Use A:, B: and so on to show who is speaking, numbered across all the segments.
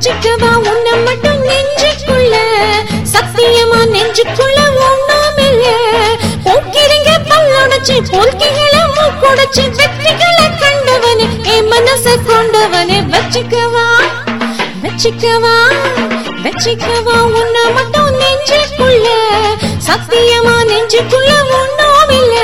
A: வச்சுக்கவா உன்னை மட்டும் நெஞ்சுக்குள்ள சத்தியமா நெஞ்சுக்குள்ள ஒண்ணாமில்ல போக்கிறீங்க பல்லொடைச்சு போல்கிகளை மூக்குடைச்சு வெற்றிகளை கண்டவனே என் மனச கொண்டவனே வச்சுக்கவா வச்சுக்கவா வச்சுக்கவா உன்னை மட்டும் நெஞ்சுக்குள்ள சத்தியமா நெஞ்சுக்குள்ள ஒண்ணாமில்ல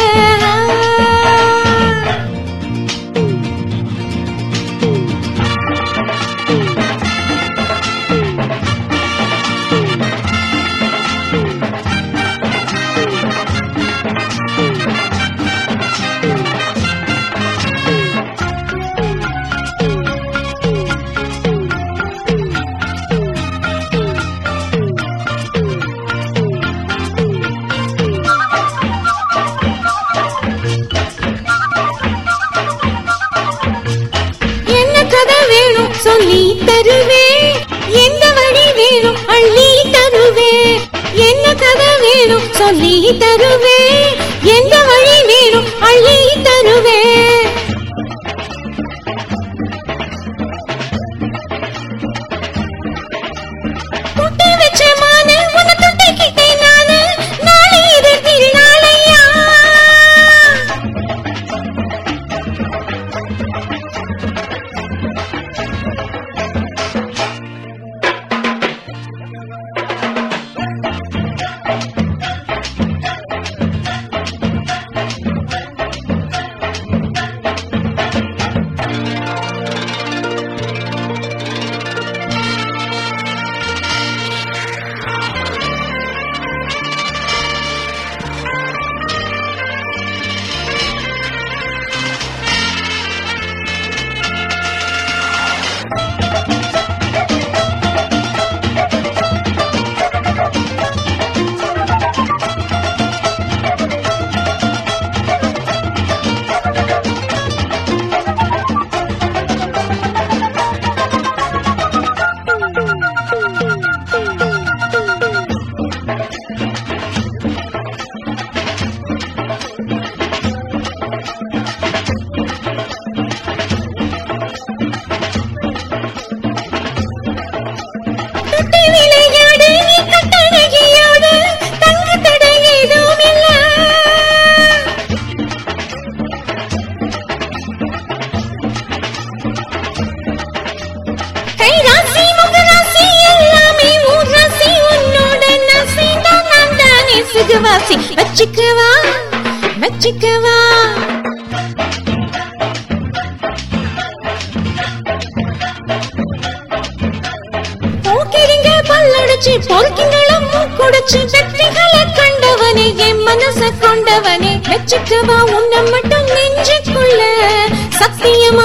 A: சொல்லி தருவே எந்த வழி வேணும் அள்ளி தருவே என்ன கதை வேணும் சொல்லி தருவே எந்த வழி வேணும் அள்ளி தருவே குட்டி வச்ச மானு உன்னை தொட்டிக்கிட்டேன் நானு நாளை இது திருநாளையா வச்சுக்கவா வச்சுக்கவா போக்கிறீங்க பல்லடிச்சு போல்கிங்களும் மூக்குடைச்சு வெற்றிகளை கண்டவனே என் மனச கொண்டவனே வச்சுக்கவா உன்னை மட்டும் நெஞ்சுக்குள்ள சத்தியமா